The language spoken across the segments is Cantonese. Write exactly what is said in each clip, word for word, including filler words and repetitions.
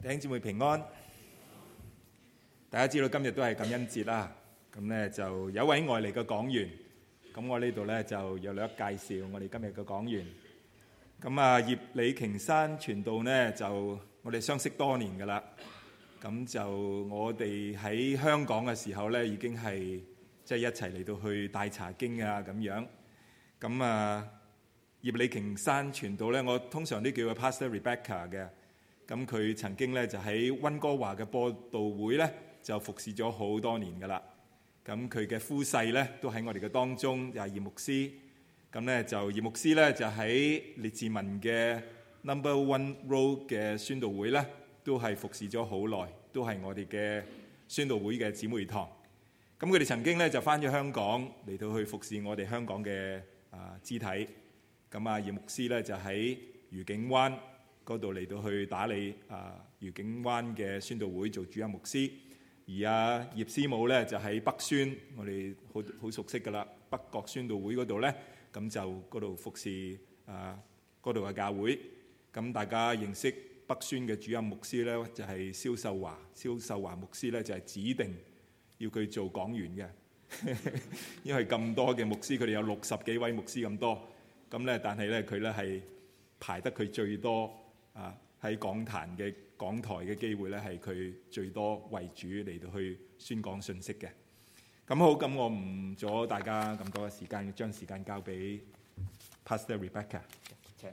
弟兄姊妹平安。大家知道今日都係感恩節啦，咁咧就有位外嚟嘅講員，咁我呢度咧就有略介紹我哋今日嘅講員。咁啊，葉李瓊山傳道呢，就我哋相識多年噶啦，咁就我哋喺香港嘅時候咧，已經係即係一齊嚟到去帶查經啊咁樣。咁啊，葉李瓊山傳道咧，我通常都叫佢 Pastor Rebecca 嘅。咁佢曾經咧就喺溫哥華嘅播道會咧就服侍咗好多年噶啦。咁佢嘅夫婿咧都喺我哋嘅當中，就係葉牧師。咁咧就葉牧師咧就喺列治文嘅 Number One Road 嘅宣道會咧都係服侍咗好耐，都係我哋嘅宣道會嘅姊妹堂。咁佢哋曾經咧就翻咗香港嚟到去服侍我哋香港嘅啊肢體。咁啊葉牧師咧就喺愉景灣嗰度嚟到去打理啊愉景灣嘅宣道會做主任牧師，而阿葉師母咧就喺北宣，我哋好好熟悉噶啦，北角宣道會嗰度咧，咁就嗰度服侍啊嗰度嘅教會。咁大家認識北宣嘅主任牧師咧，就係蕭秀華，蕭秀華牧師咧就係指定要佢做講員嘅，因為咁多嘅牧師，佢哋有六十幾位牧師咁多，咁咧但係咧佢咧係排得佢最多。啊！喺講壇嘅講台嘅機會咧，係佢最多為主嚟到去宣講信息嘅。咁好，咁我唔阻大家咁多嘅時間，要將時間交俾 Pastor Rebecca。請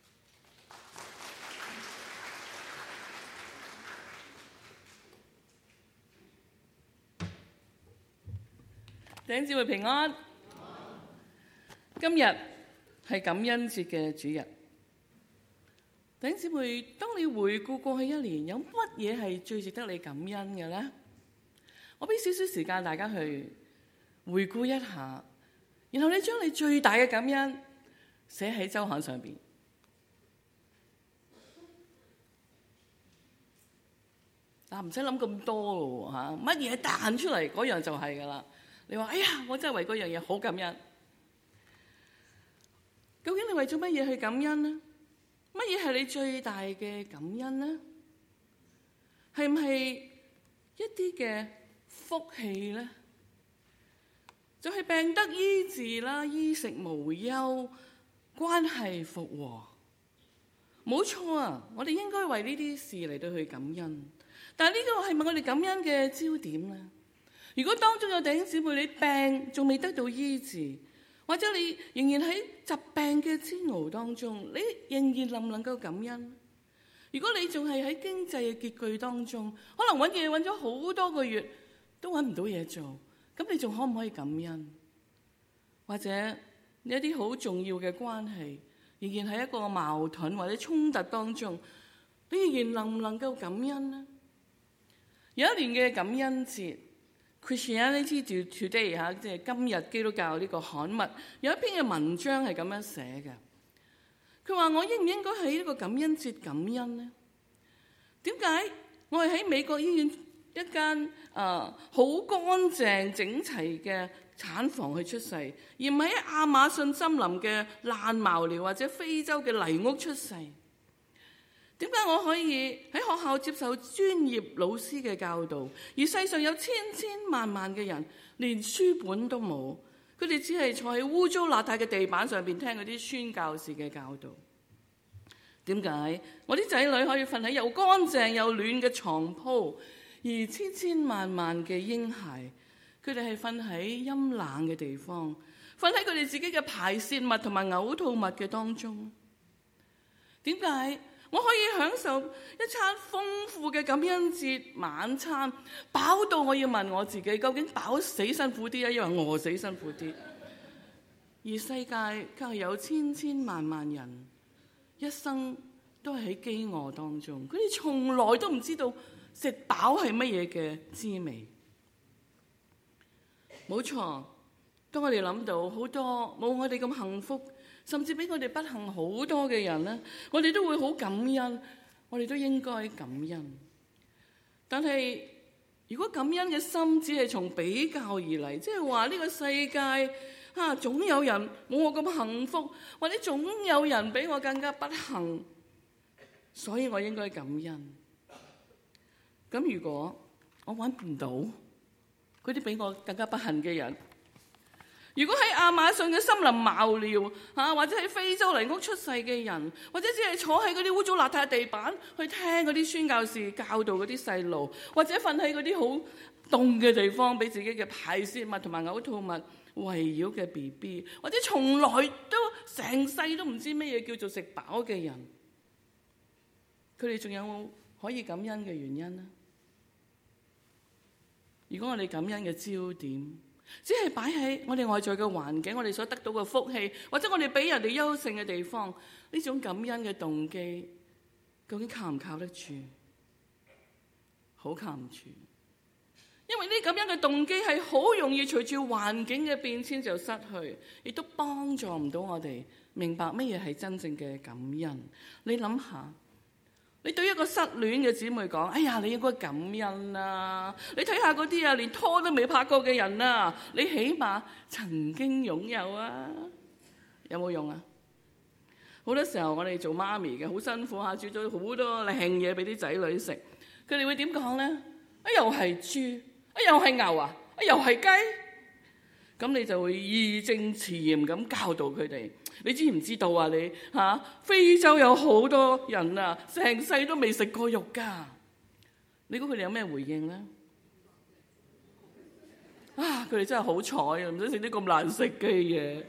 弟兄姊妹平安。今日係感恩節嘅主日。弟兄姊妹，當你回顧過去一年，有乜嘢係最值得你感恩嘅呢？我俾少少時間大家去回顧一下，然後你將你最大嘅感恩寫喺周刊上邊。嗱，唔使諗咁多咯嚇，乜嘢彈出嚟嗰樣就係噶啦。你話哎呀，我真係為嗰樣嘢好感恩。究竟你為咗乜嘢去感恩呢？乜嘢係你最大嘅感恩呢？係唔係一啲嘅福氣呢？就係病得醫治啦，衣食無憂，關係復和。冇錯啊！我哋應該為呢啲事嚟到去感恩。但係呢個係咪我哋感恩嘅焦點呢？如果當中有弟兄姊妹你病仲未得到醫治，或者你仍然喺疾病嘅煎熬當中，你仍然能唔能夠感恩？如果你仲係喺經濟嘅拮據當中，可能揾嘢揾咗好多個月都揾唔到嘢做，咁你仲可唔可以感恩？或者你一啲好重要嘅關係仍然喺一個矛盾或者衝突當中，你仍然能唔能夠感恩呢？有一年嘅感恩節Christianity Today 嚇，即係今日基督教呢個刊物有一篇嘅文章係咁樣寫嘅。佢話：我應唔應該喺呢個感恩節感恩呢？點解我係喺美國醫院一間啊好乾淨整齊嘅產房去出世，而唔係喺亞馬遜森林嘅爛茅寮或者非洲嘅泥屋出世？點解我可以喺學校接受專業老師嘅教導，而世上有千千萬萬嘅人連書本都冇，佢哋只係坐喺污糟邋遢嘅地板上邊聽嗰啲宣教士嘅教導？點解我啲仔女可以瞓喺又乾淨又暖嘅床鋪，而千千萬萬嘅嬰孩佢哋係瞓喺陰冷嘅地方，瞓喺佢哋自己嘅排泄物同埋嘔吐物嘅當中？點解我可以享受一餐豐富嘅感恩節晚餐，飽到我要問我自己，究竟飽死辛苦啲啊，抑或餓死辛苦啲？而世界卻係有千千萬萬人一生都係喺飢餓當中，佢哋從來都唔知道食飽係乜嘢嘅滋味。冇錯，當我哋諗到好多冇我哋咁幸福，甚至比我哋不幸好多嘅人咧，我哋都會好感恩，我哋都應該感恩。但係如果感恩嘅心只係從比較而嚟，即係話呢個世界啊，總有人冇我咁幸福，或者總有人比我更加不幸，所以我應該感恩。 咁如果我揾唔到嗰啲比我更加不幸嘅人，如果喺亞馬遜嘅森林茅寮啊，或者喺非洲泥屋出世嘅人，或者只係坐喺嗰啲污糟邋遢地板去聽嗰啲宣教士教導嗰啲細路，或者瞓喺嗰啲好凍嘅地方，俾自己嘅排泄物同埋嘔吐物圍繞嘅 B B， 或者從來都成世都唔知咩嘢叫做食飽嘅人，佢哋仲有冇可以感恩嘅原因呢？如果我哋感恩嘅焦點只係擺喺我哋外在嘅環境，我哋所得到嘅福氣，或者我哋比人哋優勝嘅地方，呢種感恩嘅動機究竟靠唔靠得住？好靠唔住，因為呢感恩嘅動機係好容易隨住環境嘅變遷就失去，亦都幫助唔到我哋明白乜嘢係真正嘅感恩。你諗下，你對一個失戀嘅姊妹講：哎呀，你應該感恩啊！你睇下嗰啲啊，連拖都未拍過嘅人啊，你起碼曾經擁有啊，有冇用啊？好多時候我哋做媽咪嘅好辛苦下，煮咗好多靚嘢俾啲仔女食，佢哋會點講咧？啊，又係豬，啊又係牛啊，啊又係雞，咁你就會義正辭嚴咁教導佢哋。你知唔知道啊？你嚇、啊、非洲有好多人啊，成世都未食過肉㗎。你估佢哋有咩回應咧？啊！佢哋真係好彩啊，唔使食啲咁難食嘅嘢。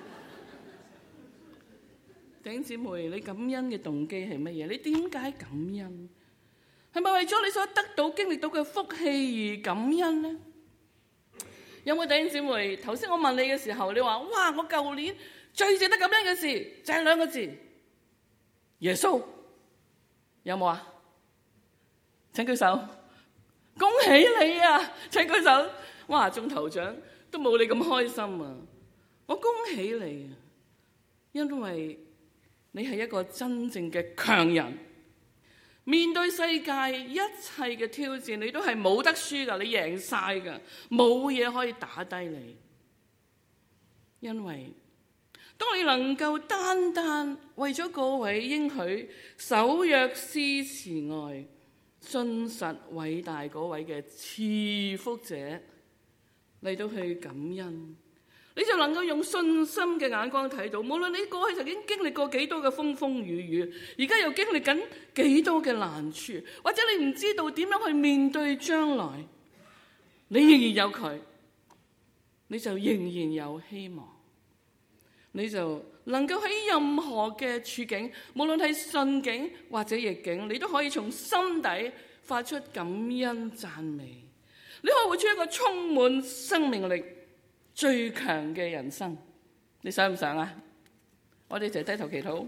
弟兄姊妹，你感恩嘅動機係乜嘢？你點解感恩？係咪為咗你所得到、經歷到嘅福氣而感恩咧？有冇弟兄姊妹？頭先我問你嘅時候，你話：哇！我舊年最值得感恩嘅事就係兩個字，耶穌。有冇啊？請舉手。恭喜你啊！請舉手。哇！中頭獎都冇你咁開心啊！我恭喜你啊，因為你係一個真正嘅強人。面對世界一切嘅挑戰，你都係冇得輸噶，你贏晒噶，冇嘢可以打低你。因為當你能夠單單為咗嗰位應許守約施慈愛、信實偉大嗰位嘅賜福者嚟到去感恩，你就能夠用信心嘅眼光睇到，無論你過去曾經經歷過幾多嘅風風雨雨，而家又經歷緊幾多嘅難處，或者你唔知道點樣去面對將來，你仍然有佢，你就仍然有希望。你就能夠喺任何嘅處境，無論係順境或者逆境，你都可以從心底發出感恩讚美。你可以活出一個充滿生命力、最強嘅人生。你想唔想啊？我哋就低頭祈禱。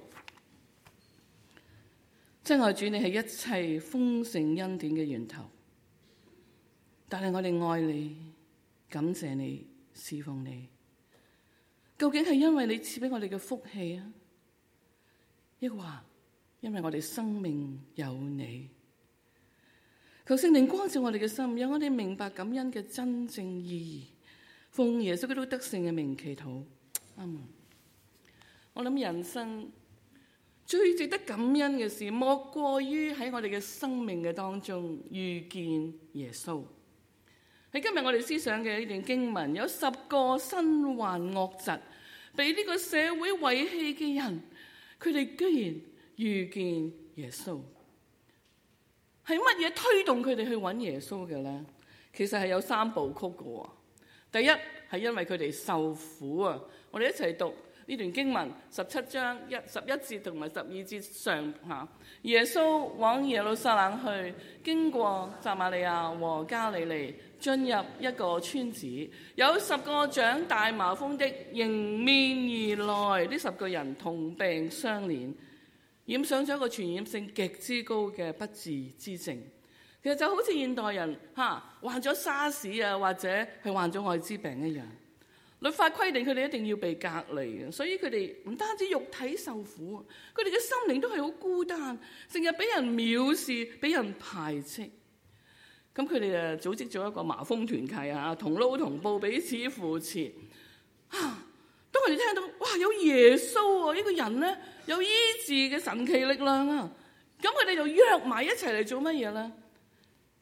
親愛主，你係一切豐盛恩典嘅源頭，但係我哋愛你、感謝你、侍奉你。究竟係因為你賜俾我哋嘅福氣啊，抑或因為我哋生命有你？求聖靈光照我哋嘅心，讓我哋明白感恩嘅真正意義。奉耶穌基督得勝嘅名祈禱，阿門。我諗人生最值得感恩嘅事，莫過於喺我哋嘅生命嘅當中遇見耶穌。喺今日我哋思想嘅呢段經文，有十個身患惡疾、被呢個社會遺棄嘅人，佢哋居然遇見耶穌。係乜嘢推動佢哋去揾耶穌嘅咧？其實係有三部曲嘅喎。第一係因為佢哋受苦啊！我哋一齊讀呢段經文十七章一十一節同埋十二節上下。耶穌往耶路撒冷去，經過撒瑪利亞和加利利，進入一個村子，有十個長大麻風的迎面而來。呢十個人同病相憐，染上咗一個傳染性極之高嘅不治之症。其實就好似現代人嚇患咗沙士啊，或者係患咗愛滋病一樣。律法規定佢哋一定要被隔離嘅，所以佢哋唔單止肉體受苦，佢哋嘅心靈都係好孤單，成日俾人藐視，俾人排斥。咁佢哋誒組織咗一個麻風團契啊，同撈同報，彼此扶持。啊！當佢哋聽到哇有耶穌啊，呢個人咧有醫治嘅神奇力量啊，咁佢哋就約埋一齊嚟做乜嘢咧？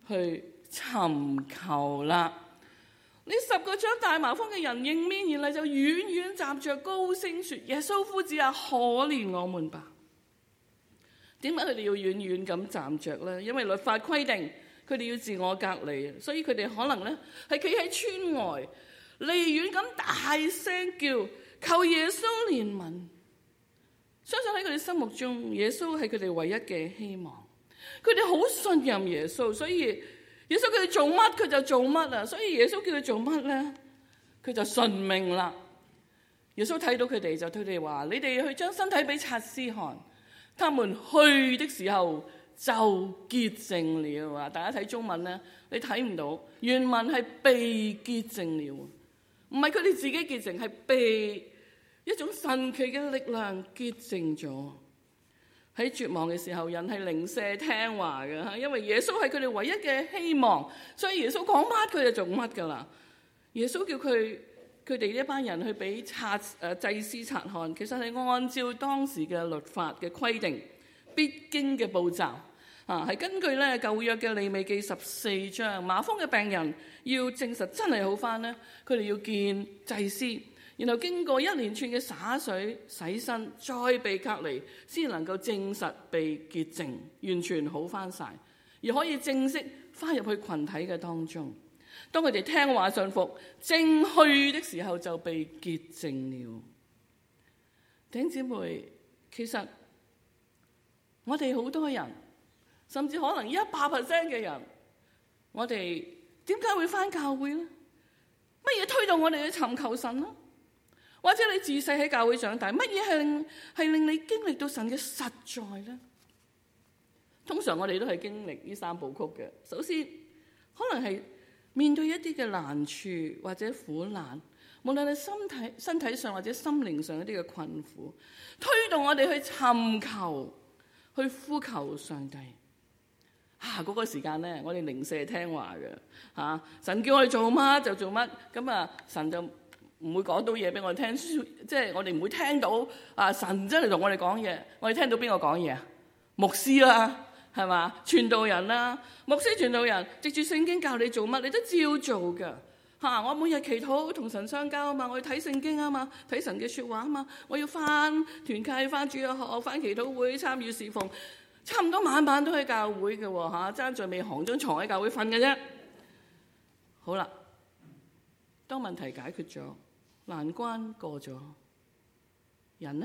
去尋求啦。呢十個長大麻風嘅人迎面而嚟，就遠遠站着高聲說：耶穌夫子啊，可憐我們吧！點解佢哋要遠遠咁站着咧？因為律法規定佢哋要自我隔離，所以佢哋可能咧係企喺村外，離遠咁大聲叫求耶穌憐憫。相信喺佢哋心目中，耶穌係佢哋唯一嘅希望。佢哋好信任耶穌，所以耶穌叫佢做乜佢就做乜啊！所以耶穌叫佢做乜咧，佢就順命啦。耶穌睇到佢哋就對佢哋話：你哋去將身體俾察司看。他們去的時候就潔淨了啊！大家睇中文咧，你睇唔到原文係被潔淨了，唔係佢哋自己潔淨，係被一種神奇嘅力量潔淨咗。喺絕望嘅時候，人係零舍聽話嘅，因為耶穌係佢哋唯一嘅希望，所以耶穌講乜佢就做乜噶啦。耶穌叫佢佢哋呢一班人去俾察誒祭司察看，其實係按照當時嘅律法嘅規定必經嘅步驟啊，係根據咧舊約嘅利未記十四章，麻風嘅病人要證實真係好翻咧，佢哋要見祭司。然後經過一連串嘅灑水洗身，再被隔離，先能夠證實被潔淨，完全好翻晒，而可以正式翻入去群體嘅當中。當佢哋聽話信服，正去的時候就被潔淨了。弟兄姊妹，其實我哋好多人，甚至可能一百 percent 嘅人，我哋點解會翻教會呢？乜嘢推動我哋去尋求神呢？或者你自細喺教會長大，乜嘢係令係令你經歷到神嘅實在咧？通常我哋都係經歷呢三部曲嘅。首先，可能係面對一啲嘅難處或者苦難，無論係身體身體上或者心靈上一啲嘅困苦，推動我哋去尋求、去呼求上帝。啊，嗰個時間咧，我哋零舍聽話嘅嚇、啊，神叫我哋做乜就做乜，咁啊神就唔會講到嘢俾我哋聽，即係我哋唔會聽到啊！神真係同我哋講嘢，我哋聽到邊個講嘢啊？牧師啦，係嘛？傳道人啦，牧師傳道人，藉住聖經教你做乜，你都照做㗎嚇！我每日祈禱同神相交啊嘛，我要睇聖經啊嘛，睇神嘅説話啊嘛，我要返團契、返主日學、返祈禱會、參與侍奉，差唔多晚晚都喺教會嘅喎嚇，爭在未行張床喺教會瞓嘅啫。好啦，當問題解決咗，難關過咗，人呢？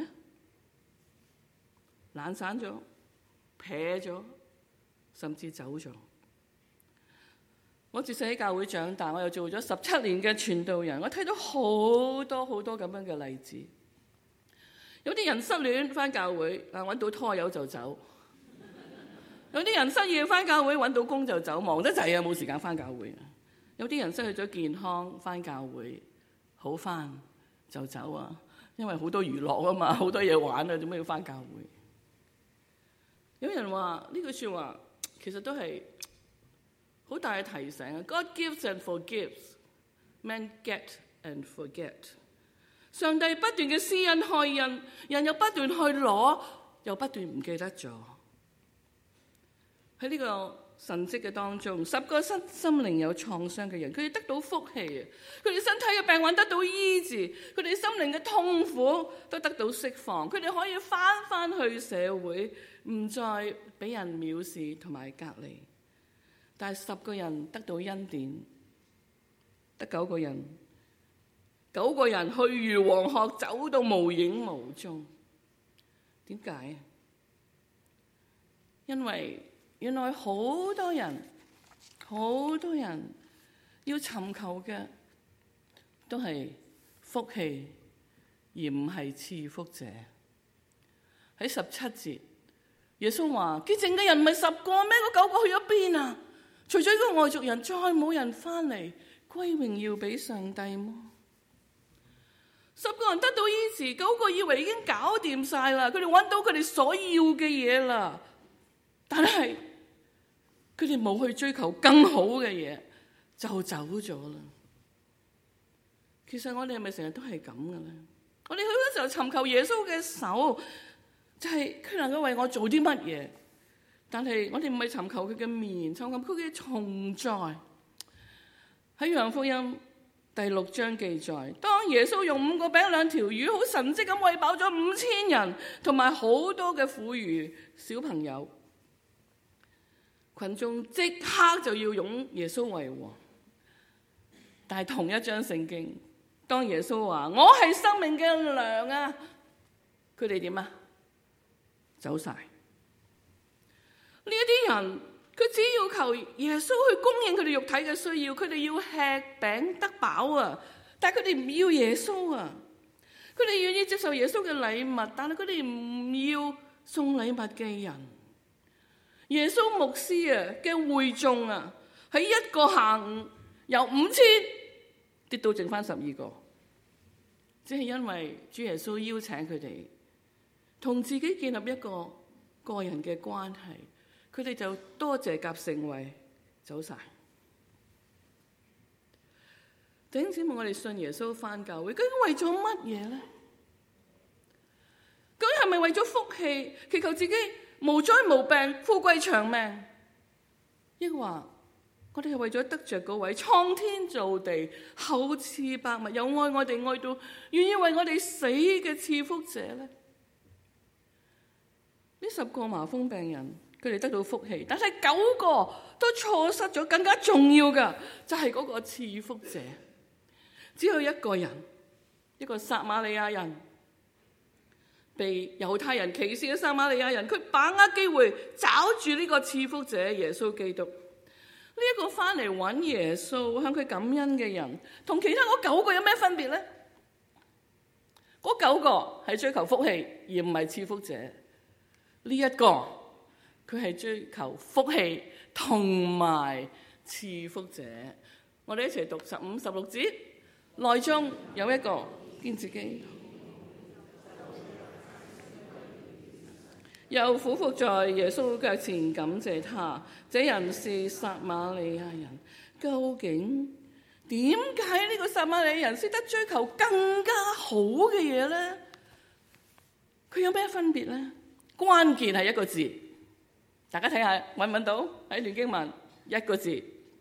懶散咗、撇咗，甚至走咗。我自細喺教會長大，我又做咗十七年嘅傳道人，我睇到好多好多咁樣嘅例子。有啲人失戀返教會，啊揾到拖友就走；有啲人失業返教會，揾到工就走，忙得滯啊，冇時間返教會。有啲人失去咗健康，返教會。好翻就走啊，因為好多娛樂啊嘛，好多嘢玩啊，做咩要翻教會？有人話呢句説話其實都係好大嘅提醒啊。God gives and forgives, men get and forget。上帝不斷嘅施恩開恩，人又不斷去攞，又不斷唔記得咗。喺呢個神蹟嘅當中，十個身心靈有創傷嘅人，佢哋得到福氣啊！佢哋身體嘅病患得到醫治，佢哋心靈嘅痛苦都得到釋放，佢哋可以翻翻去社會，唔再俾人藐視同埋隔離。但係十個人得到恩典，得九個人，九個人去如黃鶴，走到無影無蹤。點解？因為原來好多人，好多人要尋求嘅都係福氣，而唔係賜福者。喺十七節，耶穌話：潔淨嘅人唔係十個咩？嗰九個去咗邊啊？除咗呢個外族人，再冇人翻嚟歸榮耀俾上帝麼？十個人得到醫治，九個以為已經搞掂晒啦，佢哋揾到佢哋所要嘅嘢啦，但係佢哋冇去追求更好嘅嘢，就走咗啦。其實我哋係咪成日都係咁嘅咧？我哋好多時候尋求耶穌嘅手，就係佢能夠為我做啲乜嘢， 但係我哋唔係尋求佢嘅面，尋求佢嘅同在。喺約翰福音第六章記載，當耶穌用五個餅兩條魚好神蹟咁餵飽咗五千人，同埋好多嘅婦孺小朋友，群眾即刻就要擁耶穌為王。但係同一章聖經，當耶穌話我係生命嘅糧啊，佢哋點啊？走晒。呢一啲人，佢只要求耶穌去供應佢哋肉體嘅需要，佢哋要吃餅得飽啊！但係佢哋唔要耶穌啊！佢哋願意接受耶穌嘅禮物，但係佢哋唔要送禮物嘅人。耶穌牧師啊嘅會眾啊，喺一個下午由五千跌到剩翻十二個，只係因為主耶穌邀請佢哋同自己建立一個個人嘅關係。佢哋就多謝夾成為走晒。弟兄姊妹，我哋信耶穌返教會，究竟為咗乜嘢咧？究竟係咪為咗福氣，祈求自己無災無病、富貴長命？抑或我哋係為咗得着嗰位創天造地、厚賜百物、有愛我哋愛到願意為我哋死嘅賜福者咧？呢十個麻風病人，佢哋得到福氣，但係九個都錯失咗更加重要嘅，就係嗰個賜福者。只有一個人，一個撒瑪利亞人，被猶太人歧視嘅撒瑪利亞人，佢把握機會找住呢個賜福者耶穌基督。呢一個翻嚟揾耶穌向佢感恩嘅人，同其他嗰九個有咩分別咧？嗰九個係追求福氣而唔係賜福者，呢一個佢係追求福氣同埋賜福者。我哋一齊讀十五、十六節，內中有一個見自己，又俯伏在耶穌腳前感謝他。這人是撒瑪利亞人。究竟點解呢個撒瑪利亞人識得追求更加好嘅嘢咧？佢有咩分別咧？關鍵係一個字，大家睇下揾唔揾到？喺段經文一個字，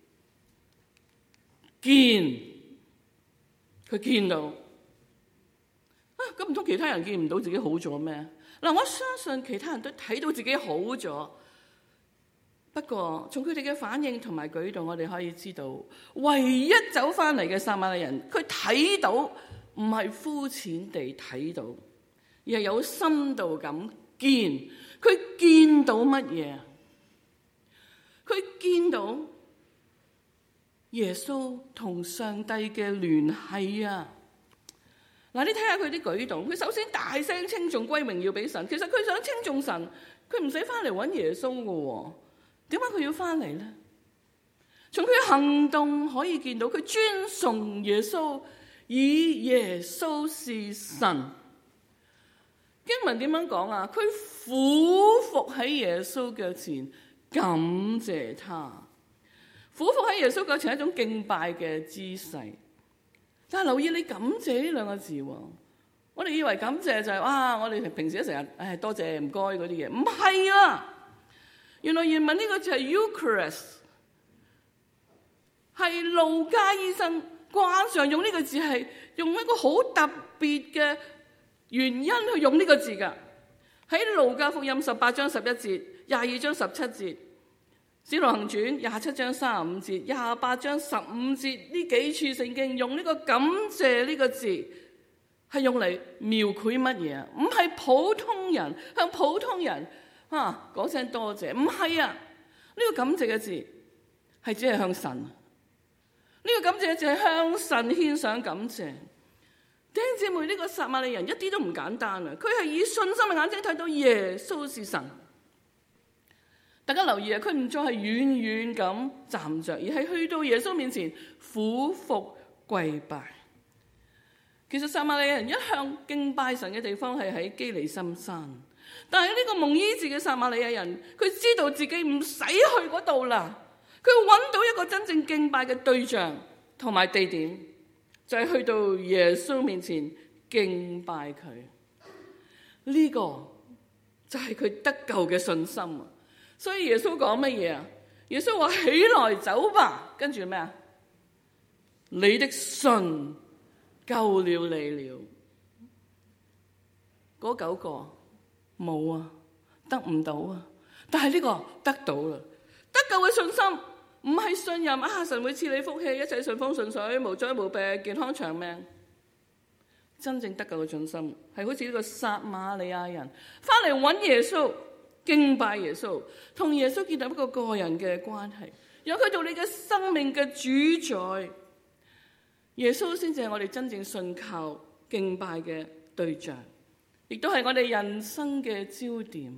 見。佢見到啊，咁唔通其他人見唔到自己好咗咩？嗱，我相信其他人都睇到自己好咗，不過從佢哋嘅反應同埋舉動，我哋可以知道，唯一走翻嚟嘅撒瑪利亞人，佢睇到唔係膚淺地睇到，而係有深度咁見。佢見到乜嘢？佢見到耶穌同上帝嘅聯繫啊！嗱，你睇下佢啲舉動，佢首先大聲稱頌歸榮耀俾神。其實佢想稱頌神，佢唔使翻嚟揾耶穌噶，點解佢要翻嚟咧？從佢嘅行動可以見到，佢尊崇耶穌，以耶穌是神。經文點樣講啊？佢俯伏喺耶穌腳前，感謝他。俯伏喺耶穌腳前係一種敬拜嘅姿勢。但係留意你感謝呢兩個字喎，我哋以為感謝就係、是、哇，我哋平時都成日誒多謝唔該嗰啲嘢，唔係啊！原來原文呢個字係 Eucharist， 係路加醫生慣常用呢個字，係用一個好特別嘅原因去用呢個字㗎。喺路加福音十八章十一節、廿二章十七節、使徒行傳廿七章三十五節、廿八章十五節，呢幾處聖經用呢個感謝呢個字係用嚟描繪乜嘢啊？唔係普通人向普通人啊講聲多謝，唔係啊！呢個感謝嘅字係只係向神，呢個感謝就係向神獻上感謝。弟兄姊妹，呢個撒瑪利亞人一啲都唔簡單啊！佢係以信心嘅眼睛睇到耶穌是神。大家留意啊，佢唔再係遠遠咁站着，而係去到耶穌面前俯伏跪拜。其實撒瑪利亞人一向敬拜神嘅地方係喺基利心山，但係呢個蒙醫治嘅撒瑪利亞人，佢知道自己唔使去嗰度啦，佢揾到一個真正敬拜嘅對象同埋地點，就係去到耶穌面前敬拜佢。呢個就係佢得救嘅信心啊！ 所以耶穌講乜嘢啊？耶穌話起來走吧，跟住咩啊？你的信救了你了。嗰九個冇啊，得唔到啊，但係呢個得到啦。得救嘅信心唔係信任啊，神會賜你福氣，一切順風順水，無災無病，健康長命。真正得救嘅信心係好似呢個撒瑪利亞人翻嚟揾耶穌，敬拜耶穌，同耶穌建立一個個人嘅關係，讓佢做你嘅生命嘅主宰。耶穌先至係我哋真正信靠敬拜嘅對象，亦都係我哋人生嘅焦點。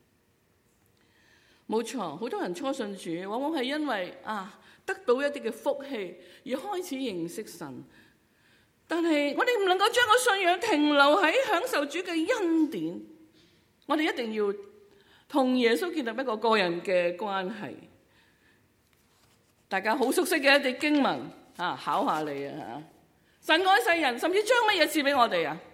冇錯，好多人初信主，往往係因為啊得到一啲嘅福氣而開始認識神。但係我哋唔能夠將個信仰停留喺享受主嘅恩典，我哋一定要同耶穌建立一個個人嘅關係。大家好熟悉嘅一啲經文啊，考下你啊！神愛世人，甚至將乜嘢賜俾我哋啊？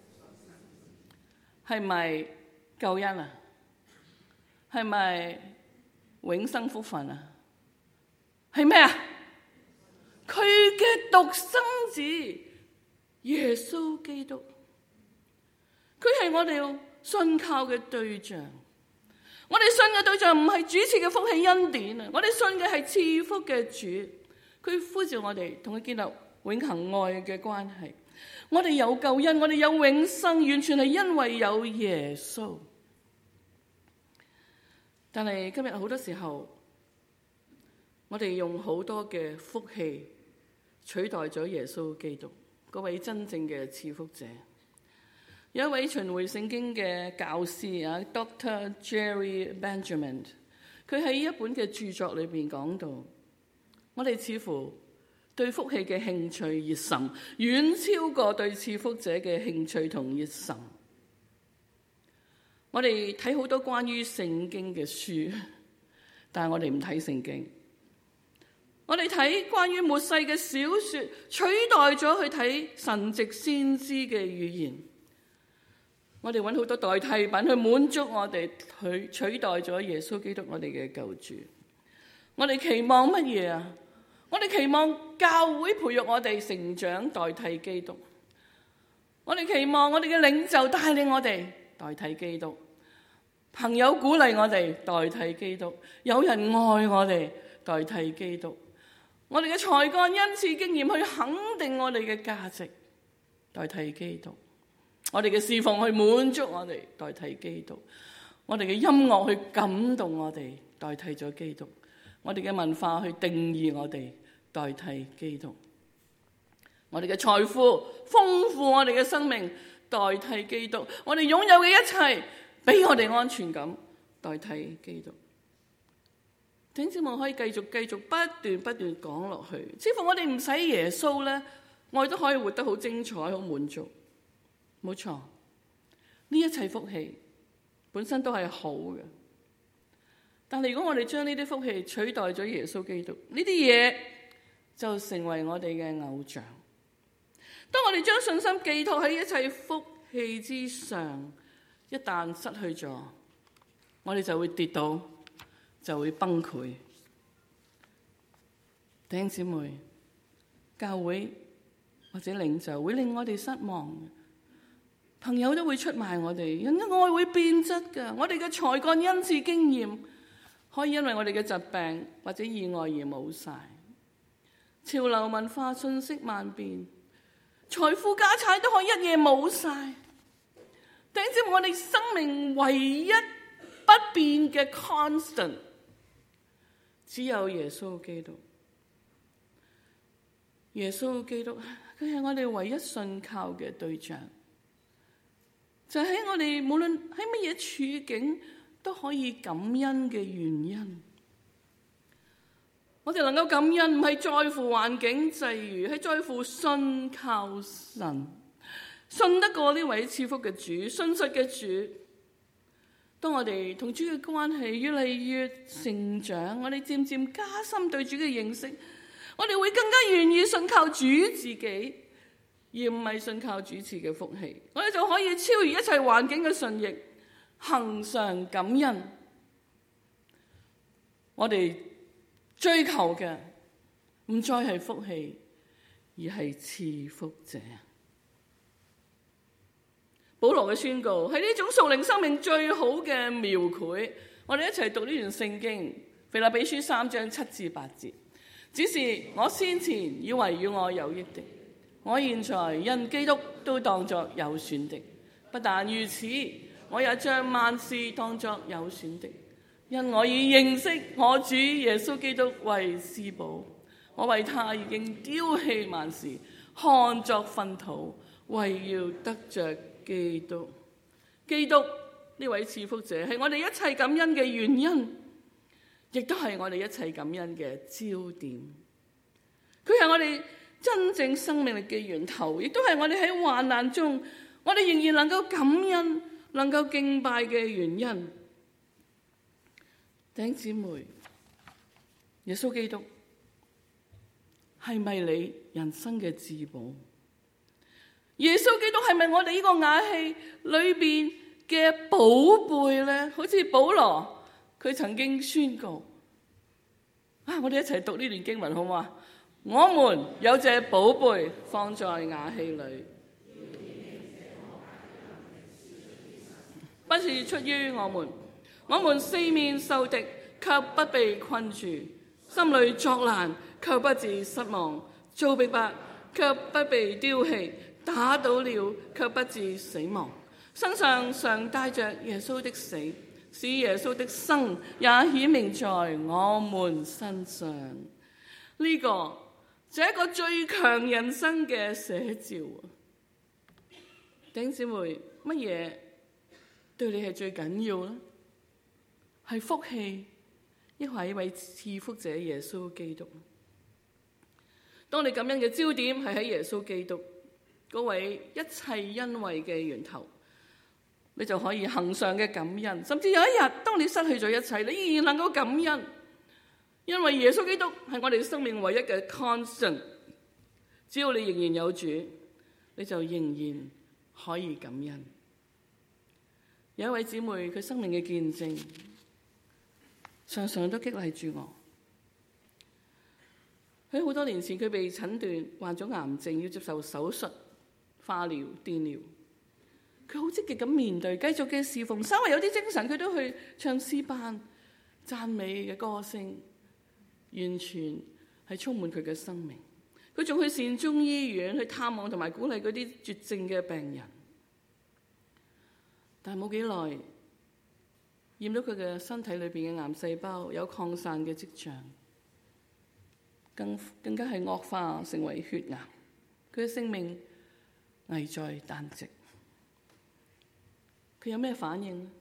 係咪救恩啊？係咪永生福分啊？係咩啊？佢嘅獨生子耶穌基督，佢係我哋信靠嘅對象。我哋信嘅對象唔係主賜嘅福氣恩典啊，我哋信嘅係賜福嘅主。佢呼召我哋同佢建立永恆愛嘅關係。我哋有救恩，我哋有永生，完全係因為有耶穌。但係今日好多時候，我哋用好多嘅福氣取代咗耶穌基督，嗰位真正嘅賜福者。有一位巡迴聖經嘅教師啊 ，Doctor Jerry Benjamin， 佢喺一本嘅著作裏邊講到，我哋似乎對福氣嘅興趣熱忱，遠超過對賜福者嘅興趣同熱忱。我哋睇好多關於聖經嘅書，但係我哋唔睇聖經。我哋睇關於末世嘅小說，取代咗去睇神藉先知嘅語言。我哋揾好多代替品去滿足我哋，去取代咗耶穌基督我哋嘅救主。我哋期望乜嘢啊？我哋期望教會培育我哋成長，代替基督。我哋期望我哋嘅領袖帶領我哋，代替基督。朋友鼓勵我哋，代替基督。有人愛我哋，代替基督。我哋嘅才幹、恩賜、經驗去肯定我哋嘅價值，代替基督。我哋嘅侍奉去滿足我哋，代替基督；我哋嘅音樂去感動我哋，代替咗基督；我哋嘅文化去定義我哋，代替基督；我哋嘅財富豐富我哋嘅生命，代替基督；我哋擁有嘅一切俾我哋安全感，代替基督。弟兄姊妹可以繼續繼續不斷不斷講落去，似乎我哋唔使耶穌咧，我哋都可以活得好精彩、好滿足。冇錯，呢一切福氣本身都係好嘅，但係如果我哋將呢啲福氣取代咗耶穌基督，呢啲嘢就成為我哋嘅偶像。當我哋將信心寄託喺一切福氣之上，一旦失去咗，我哋就會跌倒，就會崩潰。弟兄姊妹，教會或者領袖會令我哋失望。朋友都會出賣我哋，人嘅愛會變質㗎。我哋嘅才幹、恩賜、經驗，可以因為我哋嘅疾病或者意外而冇晒。潮流文化瞬息萬變，財富家產都可以一夜冇晒。頂知我哋生命唯一不變嘅 constant， 只有耶穌基督。耶穌基督，佢係我哋唯一信靠嘅對象。就喺我哋無論喺乜嘢處境都可以感恩嘅原因。我哋能夠感恩，唔係在乎環境際遇，係在乎信靠神，信得過呢位賜福嘅主，信實嘅主。當我哋同主嘅關係越嚟越成長，我哋漸漸加深對主嘅認識，我哋會更加願意信靠主自己，而唔係信靠主賜嘅福氣，我哋就可以超越一切環境嘅順逆，恆常感恩。 我哋追求嘅唔再係福氣，而係賜福者。保羅嘅宣告係呢種屬靈生命最好嘅描繪。我哋一齊讀呢段聖經，腓立比書三章七至八節。只是我先前以為與我有益的，我現在因基督都當作有損的。不但如此，我也將萬事當作有損的，因我以認識我主耶穌基督為至寶。我為他已經丟棄萬事，看作糞土，為要得着基督。基督呢位賜福者係我哋一切感恩嘅原因，亦都係我哋一切感恩嘅焦點。佢係我哋真正生命力嘅源頭，亦都係我哋喺患難中，我哋仍然能夠感恩、能夠敬拜嘅原因。弟兄姊妹，耶穌基督係咪你人生嘅至寶？耶穌基督係咪我哋呢個瓦器裏邊嘅寶貝咧？好似保羅佢曾經宣告啊！我哋一齊讀呢段經文好唔好啊？我們有這寶貝放在瓦器裏，不是出於我們。我們四面受敵，卻不被困住；心裏作難，卻不致失望；遭逼迫，卻不被丟棄；打倒了，卻不致死亡。身上常帶着耶穌的死，使耶穌的生也顯明在我們身上。呢、這個就係一個最強人生嘅寫照。弟兄姊妹，乜嘢對你係最緊要呢？係福氣，抑或係一位賜福者耶穌基督？當你感恩嘅焦點係喺耶穌基督嗰位一切恩惠嘅源頭，你就可以恆常嘅感恩，甚至有一日當你失去咗一切，你仍然能夠感恩，因為耶穌基督係我哋生命唯一嘅 constant。只要你仍然有主，你就仍然可以感恩。有一位姊妹，佢生命嘅見證常常都激勵住我。喺好多年前，佢被診斷患咗癌症，要接受手術、化療、電療。佢好積極咁面對，繼續嘅侍奉，稍微有啲精神，佢都去唱詩班、讚美嘅歌聲，完全係充滿佢嘅生命。佢仲去善終醫院去探望同埋鼓勵嗰啲絕症嘅病人。但係冇幾耐，驗到佢嘅身體裏邊嘅癌細胞有擴散嘅跡象，更更加係惡化成為血癌。佢嘅性命危在旦夕。佢有咩反應呢？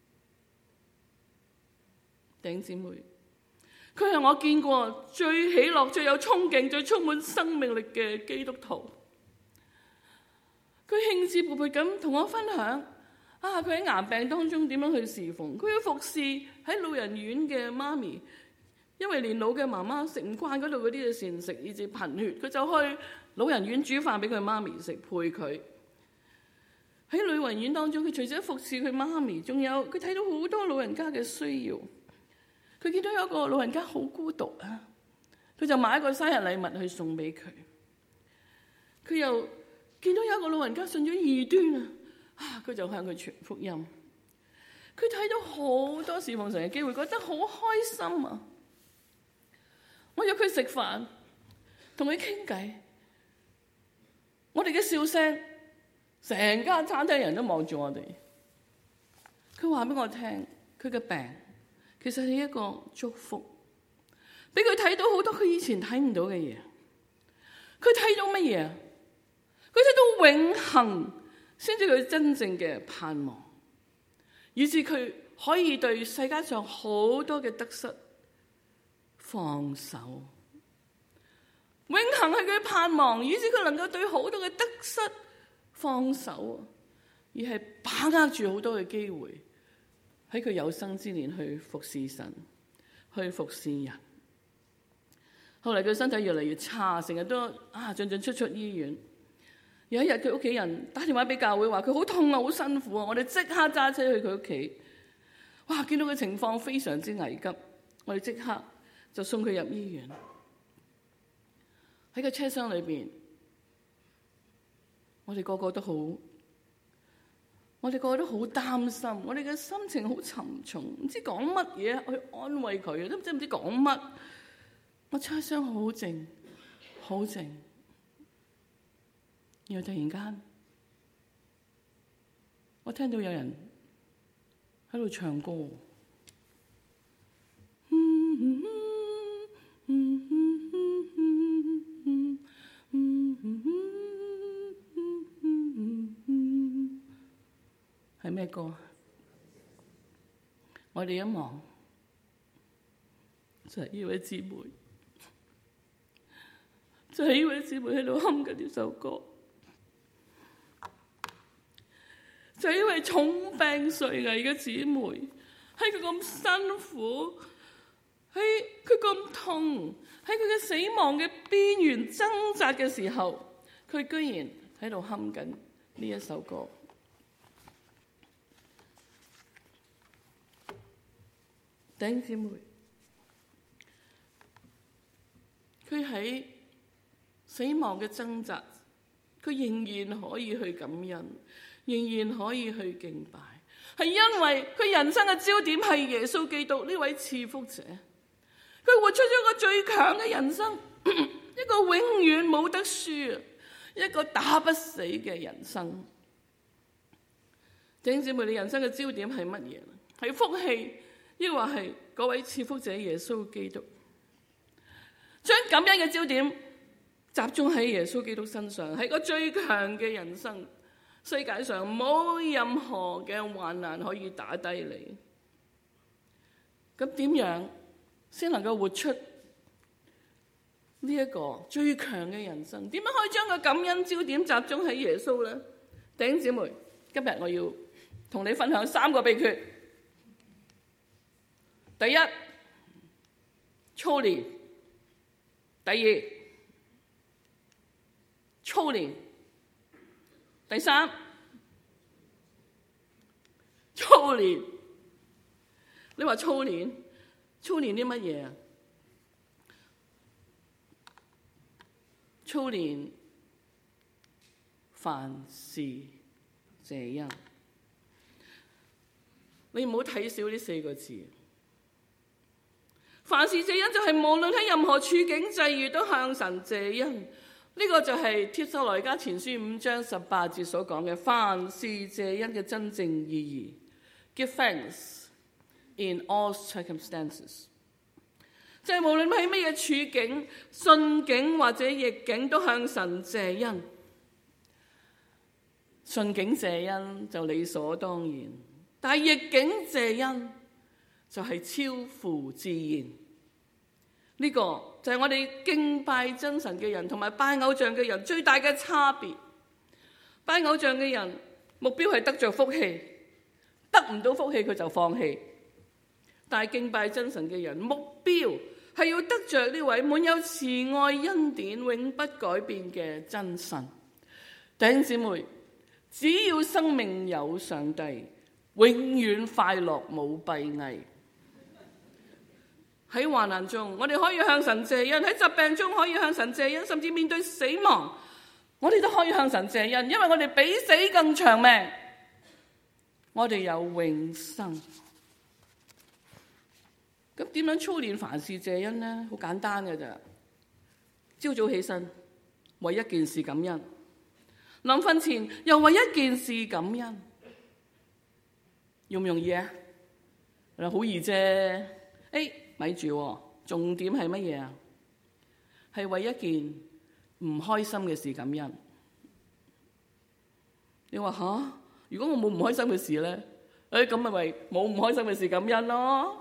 弟兄姊妹，佢係我見過最喜樂、最有衝勁、最充滿生命力嘅基督徒。佢興致勃勃咁同我分享啊！佢喺癌病當中點樣去侍奉？佢要服侍喺老人院嘅媽咪，因為年老嘅媽媽食唔慣嗰度嗰啲嘅膳食，以致貧血，佢就去老人院煮飯俾佢媽咪食，陪佢。喺老人院當中，佢除咗服侍佢媽咪，仲有佢睇到好多老人家嘅需要。佢見到有一個老人家好孤獨啊，佢就買一個生日禮物去送俾佢。佢又見到有一個老人家信咗異端啊，啊，佢就向佢傳福音。佢睇到好多侍奉神嘅機會，覺得好開心啊！我約佢食飯，同佢傾偈，我哋嘅笑聲，成間餐廳人都望住我哋。佢話俾我聽，佢嘅病其實係一個祝福，俾佢睇到好多佢以前睇唔到嘅嘢。佢睇到乜嘢？佢睇到永恆先至佢真正嘅盼望，以致佢可以對世界上好多嘅得失放手。永恆係佢盼望，以致佢能夠對好多嘅得失放手，而係把握住好多嘅機會，喺佢有生之年去服侍神，去服侍人。後嚟佢身體越嚟越差，成日都啊進進出出醫院。有一日佢屋企人打電話俾教會，話佢好痛啊，好辛苦啊。我哋即刻揸車去佢屋企。哇！見到佢情況非常之危急， 我哋即刻就送佢入醫院。喺個車廂裏邊，我哋個個都好，我哋個個都好擔心，我哋嘅心情好沉重，唔知講乜嘢去安慰佢，都唔知唔知講乜。我車廂好靜，好靜，然後突然間，我聽到有人喺度唱歌。係咩歌？我哋一望就係呢位姊妹，就係呢位姊妹喺度哼緊呢首歌，就係呢位重病垂危嘅姊妹，喺佢咁辛苦，喺佢咁痛，喺佢嘅死亡嘅邊緣掙扎嘅時候，佢居然喺度哼緊呢一首歌。弟兄姊妹，佢喺死亡嘅掙扎，佢仍然可以去感恩，仍然可以去敬拜，係因為佢人生嘅焦點係耶穌基督呢位賜福者。佢活出咗一個最強嘅人生，一個永遠冇得輸，一個打不死嘅人生。弟兄姊妹，你人生嘅焦點係乜嘢？係福氣，抑或係嗰位賜福者耶穌基督？將感恩嘅焦點集中喺耶穌基督身上，係個最強嘅人生。世界上冇任何嘅患難可以打低你。咁點樣先能夠活出呢一個最強嘅人生？點樣可以將個感恩焦點集中喺耶穌呢？弟兄姊妹，今日我要同你分享三個秘訣。第一，操練；第二，操練；第三，操練。你話操練，操練啲乜嘢啊？操練凡事謝恩。你唔好睇少呢四個字。凡事謝恩就係無論喺任何處境際遇都向神謝恩，呢、這個就係帖撒羅尼迦前書五章十八節所講嘅凡事謝恩嘅真正意義。Give thanks in all circumstances， 就係無論喺咩嘢處境、順境或者逆境都向神謝恩。順境謝恩就理所當然，但係逆境謝恩就係超乎自然。呢、這個就係我哋敬拜真神嘅人同埋拜偶像嘅人最大嘅差別。拜偶像嘅人目標係得着福氣，得唔到福氣佢就放棄。但係敬拜真神嘅人目標係要得着呢位滿有慈愛恩典永不改變嘅真神。弟兄姊妹，只要生命有上帝，永遠快樂冇閉翳。喺患難中，我哋可以向神謝恩；喺疾病中可以向神謝恩，甚至面對死亡，我哋都可以向神謝恩，因為我哋比死更長命，我哋有永生。咁點樣操練凡事謝恩呢？好簡單嘅咋，朝早起身為一件事感恩，臨瞓前又為一件事感恩，容唔容易啊？好易啫。誒，咪住，重點係乜嘢啊？係為一件唔開心嘅事感恩。你話吓，如果我冇唔開心嘅事咧，誒咁咪為冇唔開心嘅事感恩咯。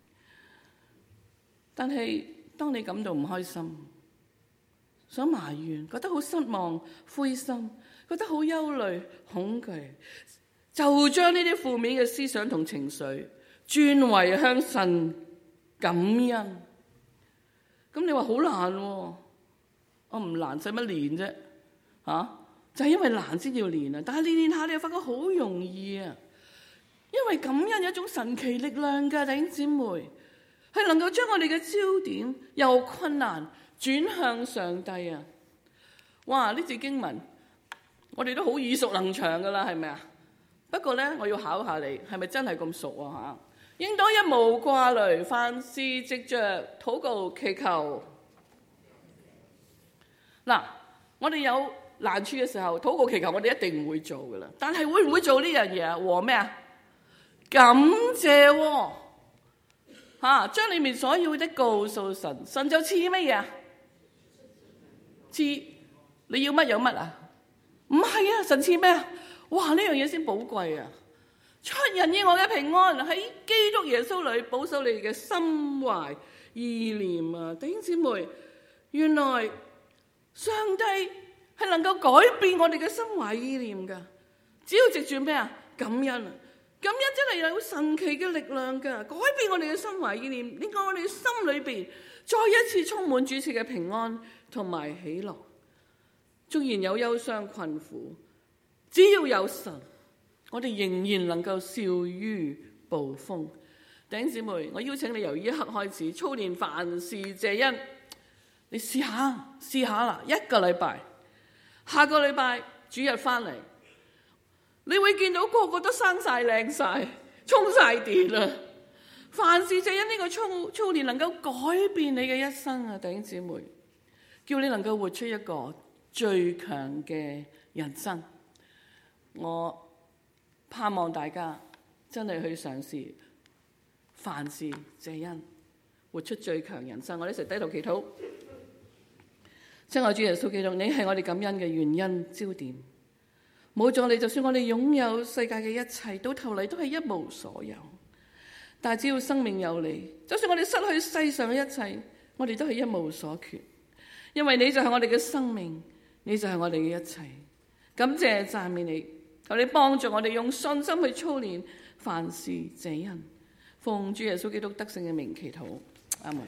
但係當你感到唔開心，想埋怨，覺得好失望、灰心，覺得好憂慮、恐懼，就將呢啲負面嘅思想同情緒轉為向神感恩。咁你話好難喎，我唔難，使乜練啫？嚇，就係因為難先要練啊！但係練練下，你又發覺好容易啊！因為感恩有一種神奇力量㗎，弟兄姊妹。 係能夠將我哋嘅焦點由困難轉向上帝啊！哇！呢節經文我哋都好耳熟能詳噶啦，係咪啊？不過咧，我要考下你，係咪真係咁熟啊？嚇！應當一無掛慮，凡事藉着禱告祈求。嗱，我哋有難處嘅時候，禱告祈求我哋一定唔會做噶啦。但係會唔會做呢樣嘢啊？和咩啊？感謝喎！嚇！將你面所要的告訴神，神就賜乜嘢啊？賜你要乜有乜啊？唔係啊！神賜咩啊？哇！呢樣嘢先寶貴啊！出人意外嘅平安喺基督耶穌裏保守你嘅心懷意念啊！弟兄姊妹，原來上帝係能夠改變我哋嘅心懷意念噶，只要藉住咩啊？感恩啊！感恩真係有神奇嘅力量噶，改變我哋嘅心懷意念，令到我哋嘅心裏邊再一次充滿主賜嘅平安同埋喜樂。縱然有憂傷困苦，只要有神，我哋仍然能夠笑於暴風。弟兄姊妹，我邀請你由呢一刻開始操練凡事謝恩。你試下試下啦，一個禮拜，下個禮拜主日翻嚟，你會見到個個都生晒靚晒，充晒電啦。凡事謝恩呢個操操練能夠改變你嘅一生啊！弟兄姊妹，叫你能夠活出一個最強嘅人生。我盼望大家真係去嘗試凡事謝恩，活出最強人生。我哋一齊低頭祈禱。親愛主耶穌基督，你係我哋感恩嘅原因焦點。冇咗你，就算我哋擁有世界嘅一切，到頭嚟都係一無所有。但係只要生命有你，就算我哋失去世上嘅一切，我哋都係一無所缺。因為你就係我哋嘅生命，你就係我哋嘅一切。感謝讚美你，求你幫助我哋用信心去操練凡事謝恩。奉主耶穌基督得勝嘅名祈禱，阿門。